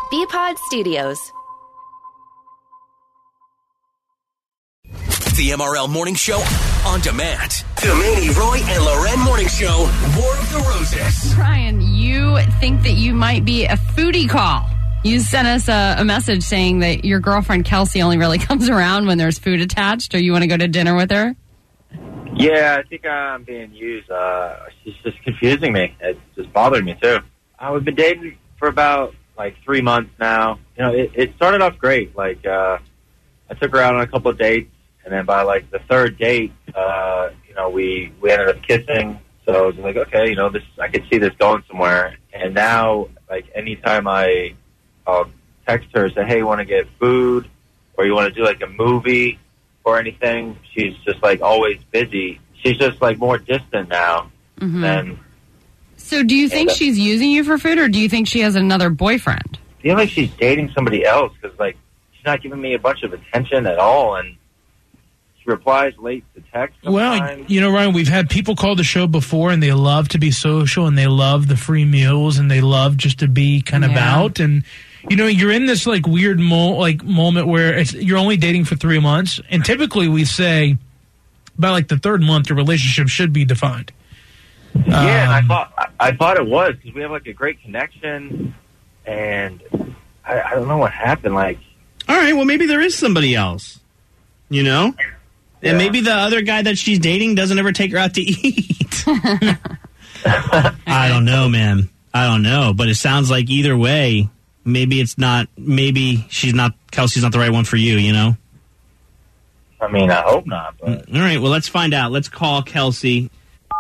BPod Studios. The MRL Morning Show on demand. The Manny, Roy, and Loren Morning Show, War of the Roses. Ryan, you think that you might be a foodie call. You sent us a message saying that your girlfriend Kelsey only really comes around when there's food attached, or you want to go to dinner with her? Yeah, I think I'm being used. She's just confusing me. It's just bothering me, too. We've been dating for about, 3 months now. You know, it started off great. I took her out on a couple of dates, and then by, the third date, we ended up kissing. So I was like, okay, I could see this going somewhere. And now, anytime I'll text her and say, hey, you want to get food? Or you want to do, a movie or anything? She's just, always busy. She's just, more distant now than... So do you think she's using you for food, or do you think she has another boyfriend? I feel like she's dating somebody else because, she's not giving me a bunch of attention at all, and she replies late to text sometimes. Well, Ryan, we've had people call the show before, and they love to be social, and they love the free meals, and they love just to be kind of out, and... you're in this weird moment where you're only dating for 3 months, and typically we say by the third month the relationship should be defined. Yeah, and I thought it was because we have a great connection, and I don't know what happened. All right, well maybe there is somebody else, and maybe the other guy that she's dating doesn't ever take her out to eat. I don't know, man. I don't know, but it sounds like either way. Maybe it's not. Maybe Kelsey's not the right one for you. I mean, I hope not. But. All right. Well, let's find out. Let's call Kelsey.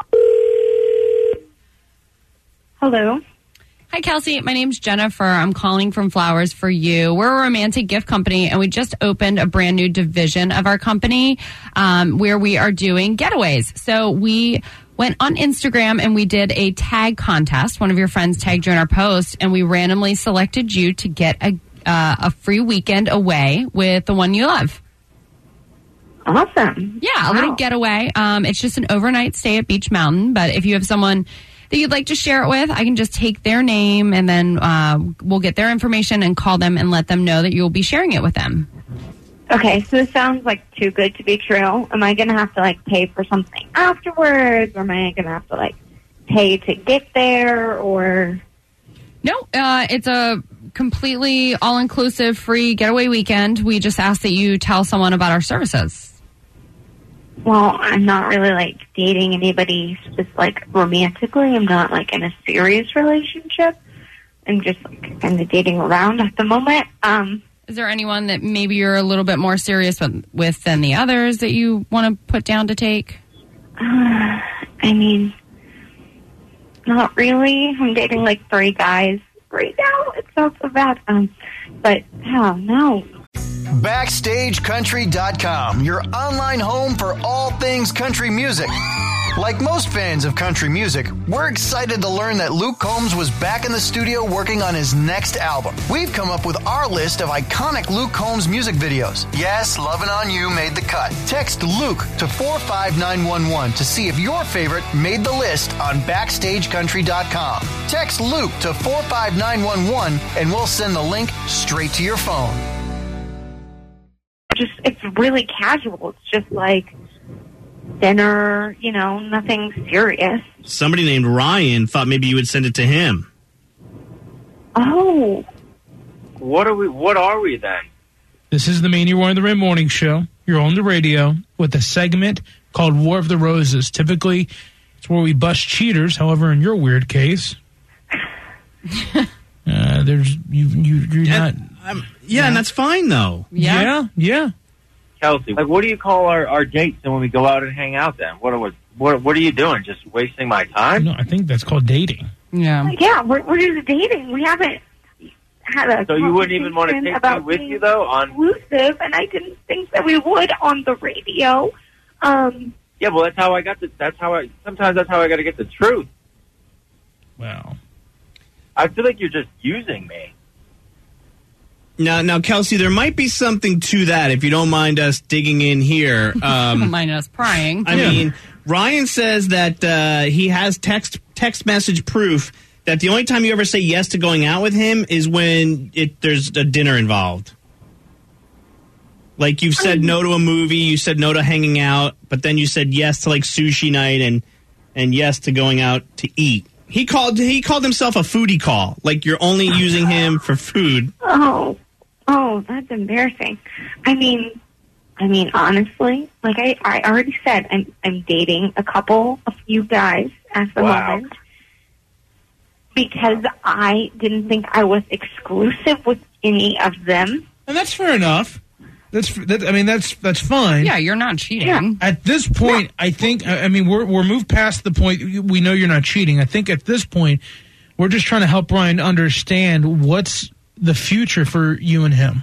Hello. Hi, Kelsey. My name's Jennifer. I'm calling from Flowers for You. We're a romantic gift company, and we just opened a brand new division of our company where we are doing getaways. So we went on Instagram and we did a tag contest. One of your friends tagged you in our post, and we randomly selected you to get a free weekend away with the one you love. Awesome. Yeah, a little getaway. It's just an overnight stay at Beach Mountain, but if you have someone that you'd like to share it with, I can just take their name, and then we'll get their information and call them and let them know that you'll be sharing it with them. Okay, so it sounds too good to be true. Am I going to have to pay for something afterwards, or am I going to have to pay to get there, or? No, it's a completely all-inclusive free getaway weekend. We just ask that you tell someone about our services. Well, I'm not really dating anybody just romantically. I'm not in a serious relationship. I'm just kind of dating around at the moment. Is there anyone that maybe you're a little bit more serious with than the others that you want to put down to take? I mean, not really. I'm dating 3 guys right now. It's not so bad. But hell no. BackstageCountry.com, your online home for all things country music. Like most fans of country music, we're excited to learn that Luke Combs was back in the studio working on his next album. We've come up with our list of iconic Luke Combs music videos. Yes, Lovin' On You made the cut. Text Luke to 45911 to see if your favorite made the list on BackstageCountry.com. Text Luke to 45911 and we'll send the link straight to your phone. It's really casual. It's just dinner, nothing serious. Somebody named Ryan thought maybe you would send it to him. Oh. What are we then? This is the Manny, Roy, and the Red Morning Show. You're on the radio with a segment called War of the Roses. Typically, it's where we bust cheaters. However, in your weird case, you're not... Yeah, and that's fine, though. Yeah. Kelsey, what do you call our dates when we go out and hang out then? What are you doing? Just wasting my time? No, I think that's called dating. Yeah. Yeah, we're just dating. We haven't had a So you wouldn't even want to take me with you, though? Exclusive, and I didn't think that we would on the radio. Yeah, well, sometimes that's how I got to get the truth. Well. I feel like you're just using me. Now, Kelsey, there might be something to that if you don't mind us digging in here. Don't mind us prying. I mean, Ryan says that he has text message proof that the only time you ever say yes to going out with him is when there's a dinner involved. Like you've said no to a movie, you said no to hanging out, but then you said yes to like sushi night and yes to going out to eat. He called himself a foodie call. Like you're only using him for food. Oh, that's embarrassing. I mean, honestly, like I already said, I'm dating a few guys at the moment because I didn't think I was exclusive with any of them. And that's fair enough. That's fine. Yeah, you're not cheating. Yeah. At this point, I think, we're moved past the point. We know you're not cheating. I think at this point, we're just trying to help Brian understand what's the future for you and him.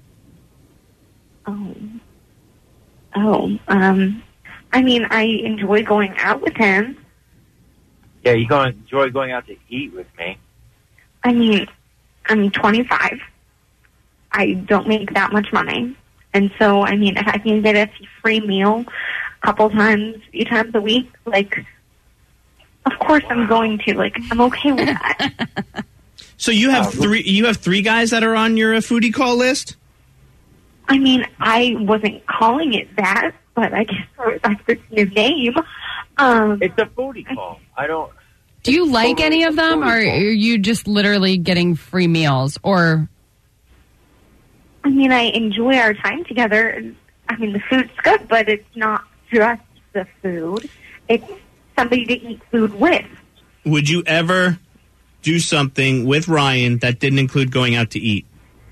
I mean, I enjoy going out with him. Yeah, you enjoy going out to eat with me. I mean, I'm 25. I don't make that much money. And so, I mean, if I can get a free meal a few times a week, like, of course I'm going to. Like, I'm okay with that. So you have three guys that are on your foodie call list? I mean, I wasn't calling it that, but I guess that's the new name. It's a foodie call. Do you like any of them, or are you just literally getting free meals? Or, I mean, I enjoy our time together. I mean, the food's good, but it's not just the food. It's somebody to eat food with. Would you ever do something with Ryan that didn't include going out to eat?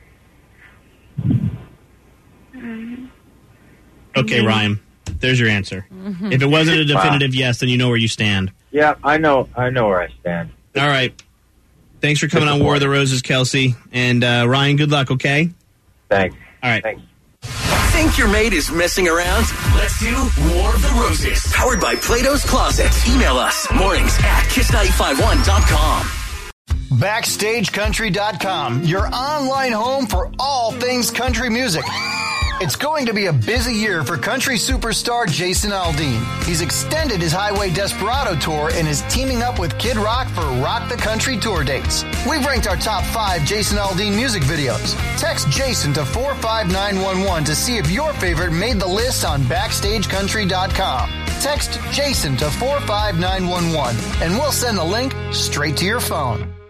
Okay, Ryan, there's your answer. Mm-hmm. If it wasn't a definitive yes, then you know where you stand. Yeah, I know where I stand. All right. Thanks for coming on War of the Roses, Kelsey. And Ryan, good luck, okay? Thanks. All right. Thanks. Think your mate is messing around? Let's do War of the Roses. Powered by Plato's Closet. Email us mornings@kiss951.com. BackstageCountry.com, your online home for all things country music. It's going to be a busy year for country superstar Jason Aldean. He's extended his Highway Desperado tour and is teaming up with Kid Rock for Rock the Country tour dates. We've ranked our top 5 Jason Aldean music videos. Text Jason to 45911 to see if your favorite made the list on BackstageCountry.com. Text Jason to 45911 and we'll send the link straight to your phone.